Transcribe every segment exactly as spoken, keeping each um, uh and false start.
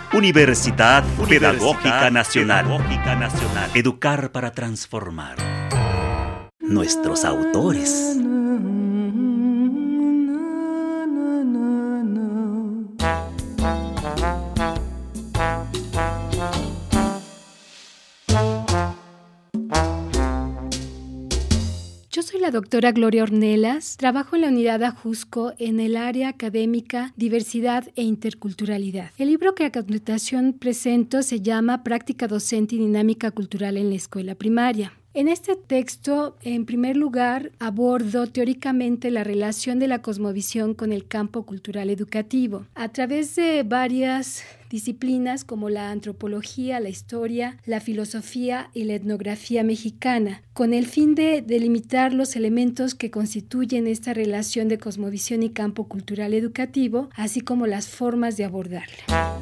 Universidad, Universidad Pedagógica Nacional. Pedagógica Nacional. Educar para transformar. Nuestros autores. Yo soy la doctora Gloria Ornelas, trabajo en la unidad Ajusco en el área académica Diversidad e Interculturalidad. El libro que a continuación presento se llama Práctica Docente y Dinámica Cultural en la Escuela Primaria. En este texto, en primer lugar, abordo teóricamente la relación de la cosmovisión con el campo cultural educativo, a través de varias disciplinas como la antropología, la historia, la filosofía y la etnografía mexicana, con el fin de delimitar los elementos que constituyen esta relación de cosmovisión y campo cultural educativo, así como las formas de abordarla.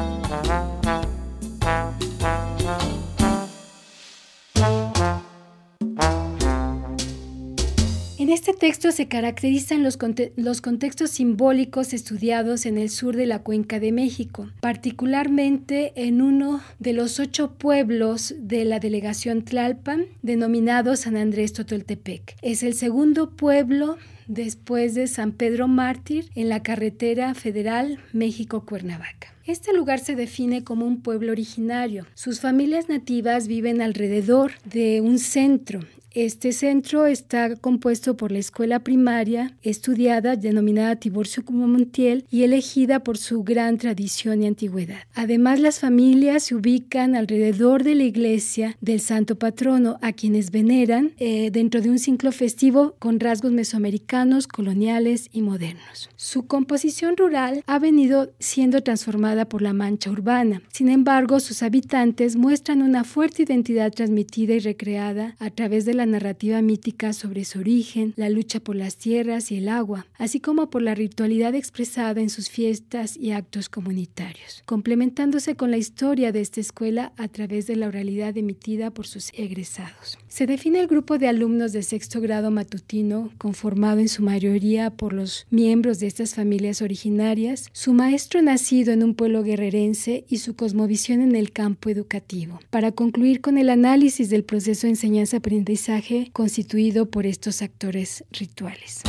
En este texto se caracterizan los, conte- los contextos simbólicos estudiados en el sur de la Cuenca de México, particularmente en uno de los ocho pueblos de la delegación Tlalpan, denominado San Andrés Totoltepec. Es el segundo pueblo después de San Pedro Mártir en la carretera federal México-Cuernavaca. Este lugar se define como un pueblo originario. Sus familias nativas viven alrededor de un centro. Este centro está compuesto por la escuela primaria estudiada denominada Tiburcio Montiel y elegida por su gran tradición y antigüedad. Además, las familias se ubican alrededor de la iglesia del santo patrono, a quienes veneran eh, dentro de un ciclo festivo con rasgos mesoamericanos, coloniales y modernos. Su composición rural ha venido siendo transformada por la mancha urbana. Sin embargo, sus habitantes muestran una fuerte identidad transmitida y recreada a través de la narrativa mítica sobre su origen, la lucha por las tierras y el agua, así como por la ritualidad expresada en sus fiestas y actos comunitarios, complementándose con la historia de esta escuela a través de la oralidad emitida por sus egresados. Se define el grupo de alumnos de sexto grado matutino, conformado en su mayoría por los miembros de estas familias originarias, su maestro nacido en un pueblo guerrerense y su cosmovisión en el campo educativo, para concluir con el análisis del proceso de enseñanza-aprendizaje constituido por estos actores rituales.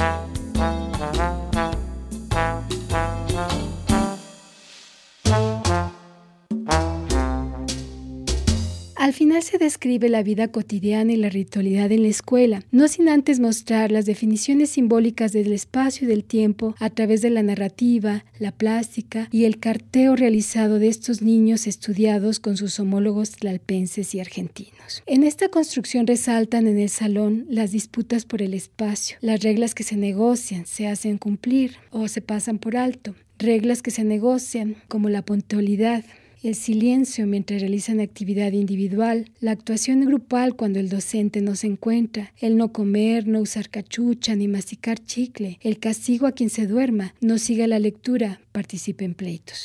Al final se describe la vida cotidiana y la ritualidad en la escuela, no sin antes mostrar las definiciones simbólicas del espacio y del tiempo a través de la narrativa, la plástica y el carteo realizado de estos niños estudiados con sus homólogos tlalpenses y argentinos. En esta construcción resaltan en el salón las disputas por el espacio, las reglas que se negocian, se hacen cumplir o se pasan por alto, reglas que se negocian como la puntualidad, el silencio mientras realizan actividad individual, la actuación grupal cuando el docente no se encuentra, el no comer, no usar cachucha ni masticar chicle, el castigo a quien se duerma, no siga la lectura, participe en pleitos.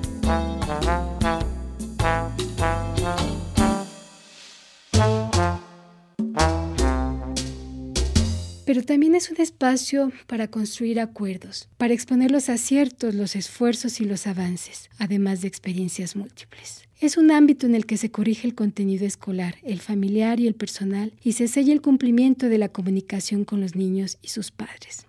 Pero también es un espacio para construir acuerdos, para exponer los aciertos, los esfuerzos y los avances, además de experiencias múltiples. Es un ámbito en el que se corrige el contenido escolar, el familiar y el personal, y se sella el cumplimiento de la comunicación con los niños y sus padres.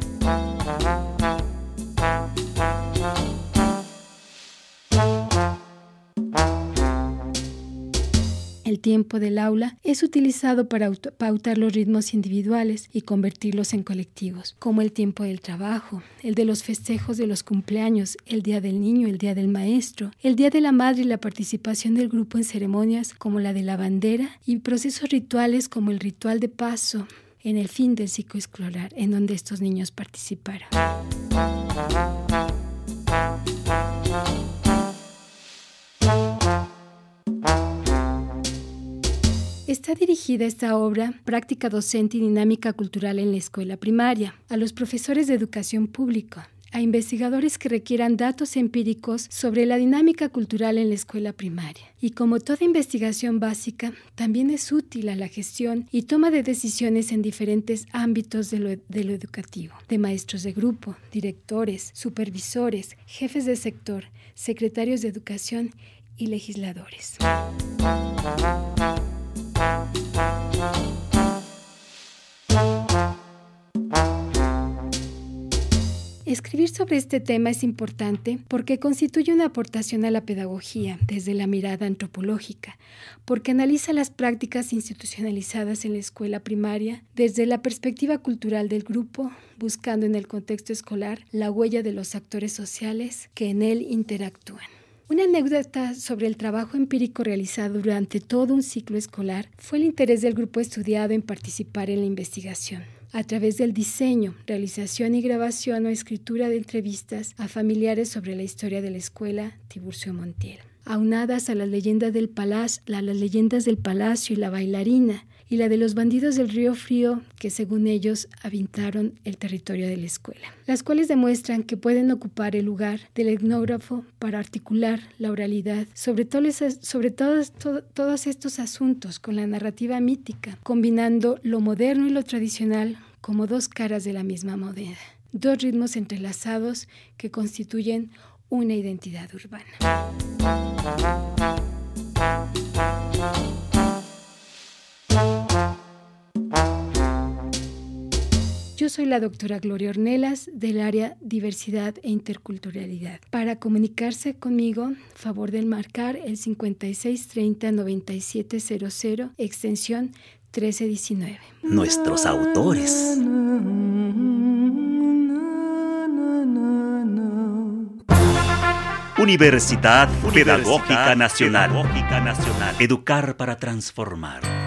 El tiempo del aula es utilizado para pautar los ritmos individuales y convertirlos en colectivos, como el tiempo del trabajo, el de los festejos de los cumpleaños, el día del niño, el día del maestro, el día de la madre y la participación del grupo en ceremonias como la de la bandera y procesos rituales como el ritual de paso en el fin del ciclo escolar en donde estos niños participaron. Está dirigida esta obra, Práctica Docente y Dinámica Cultural en la Escuela Primaria, a los profesores de educación pública, a investigadores que requieran datos empíricos sobre la dinámica cultural en la escuela primaria. Y como toda investigación básica, también es útil a la gestión y toma de decisiones en diferentes ámbitos de lo, de lo educativo, de maestros de grupo, directores, supervisores, jefes de sector, secretarios de educación y legisladores. Escribir sobre este tema es importante porque constituye una aportación a la pedagogía desde la mirada antropológica, porque analiza las prácticas institucionalizadas en la escuela primaria desde la perspectiva cultural del grupo, buscando en el contexto escolar la huella de los actores sociales que en él interactúan. Una anécdota sobre el trabajo empírico realizado durante todo un ciclo escolar fue el interés del grupo estudiado en participar en la investigación, a través del diseño, realización y grabación o escritura de entrevistas a familiares sobre la historia de la escuela Tiburcio Montiel, aunadas a las leyendas del palacio, las leyendas del palacio y la bailarina, y la de los bandidos del Río Frío que, según ellos, habitaron el territorio de la escuela, las cuales demuestran que pueden ocupar el lugar del etnógrafo para articular la oralidad sobre, todos, sobre todos, todo, todos estos asuntos con la narrativa mítica, combinando lo moderno y lo tradicional como dos caras de la misma moneda, dos ritmos entrelazados que constituyen una identidad urbana. Yo soy la doctora Gloria Ornelas del área Diversidad e Interculturalidad. Para comunicarse conmigo, favor de marcar el cincuenta y seis treinta noventa y siete cero cero, extensión trece diecinueve. Nuestros autores. Universidad Pedagógica Nacional. Educar para transformar.